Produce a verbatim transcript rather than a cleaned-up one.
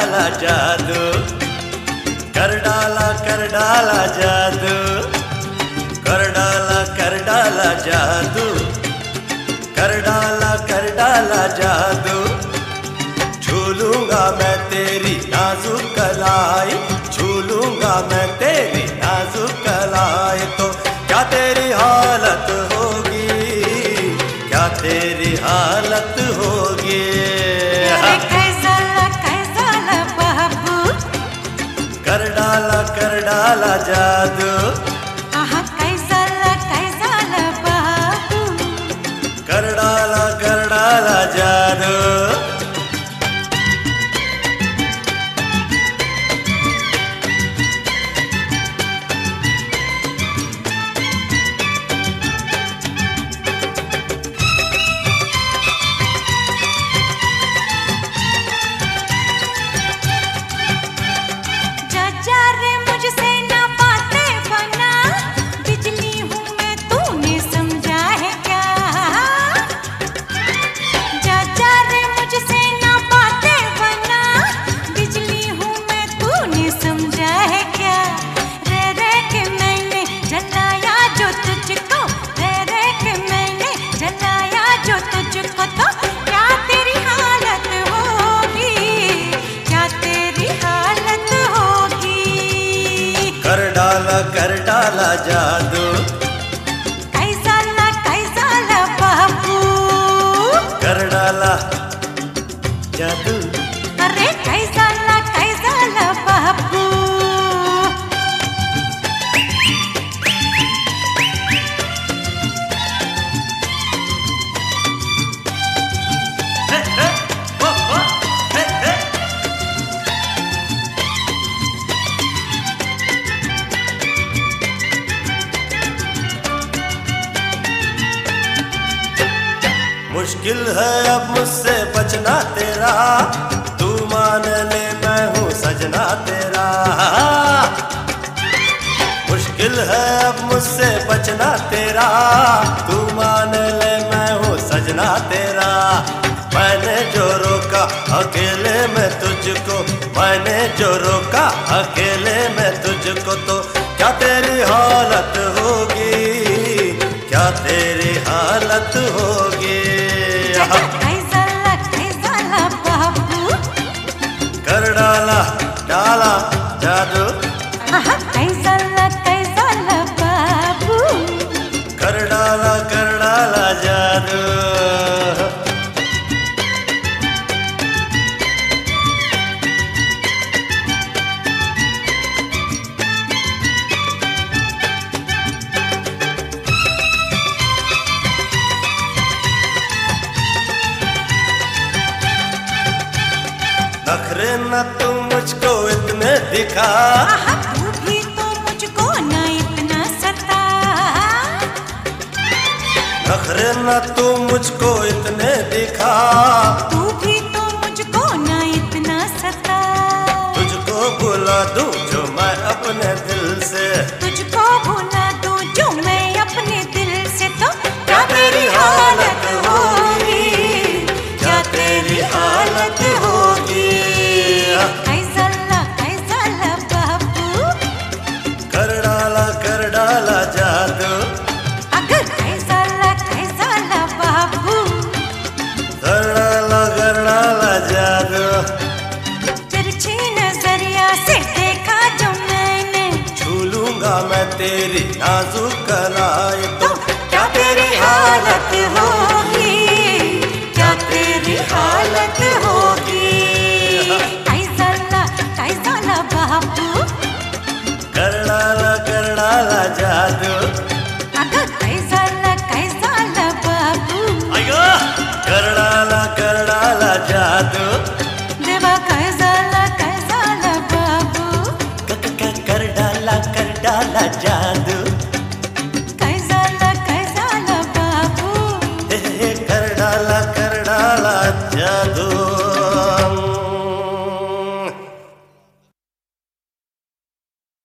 डाला जादू, कर डाला कर डाला जादू, कर डाला कर डाला जादू, कर डाला कर डाला जादू। झूलूंगा मैं तेरी नाजुक कलाई, झूलूंगा मैं तेरी नाजुक कलाई। तो क्या तेरी हालत होगी, क्या तेरी हालत होगी। कर डाला कर डाला जादू, कर डाला कर डाला जादू। कर डाला कर डाला जादू, कैसा ला कैसा ला बाबू। कर डाला जादू, अरे कैसा ला कैसा ला बाबू। मुश्किल है अब मुझसे बचना तेरा, तू मान ले मैं हूँ सजना तेरा। मुश्किल है अब मुझसे बचना तेरा, तू मान ले मैं हूँ सजना तेरा। मैंने जो रोका अकेले में तुझको, मैंने जो रोका अकेले में तुझको। तो क्या तेरी हालत होगी, क्या तेरी हालत होगी। कैसा ला कैसा ला बाबू, कर डाला डाला जादू, कैसा ला कैसा ला बाबू। कर डाला कर डाला जादू। नखरे न तू मुझको इतने दिखा, तू भी तो मुझको ना इतना सता। नखरे न तू मुझको इतने दिखा, तू भी तो मुझको ना इतना सता। तुझको भुला दूं जो मैं अपने दिल से, तुझको भुला दूं जो मैं अपने दिल से। तो क्या तेरी हालत होगी, क्या तेरी हालत होगी। कैसा ला कैसा ला बाबू, कर डाला कर डाला जादू, अगर कैसा ला कैसा ला बाबू। कर डाला कर डाला जादू। तिरछी नजरिया से देखा जो मैंने, झूलूंगा मैं तेरी नाजुक कलाई। तो क्या तेरी हालत होगी, क्या तेरी हालत होगी। कैसा ला कैसा ला बाबू, कर डाला कर डाला जादू, अगर कैसा ला कैसा ला बाबू। अयो कर डाला कर डाला जादू, देवा कैसा ला कैसा ला बाबू। कर डाला कर डाला जादू।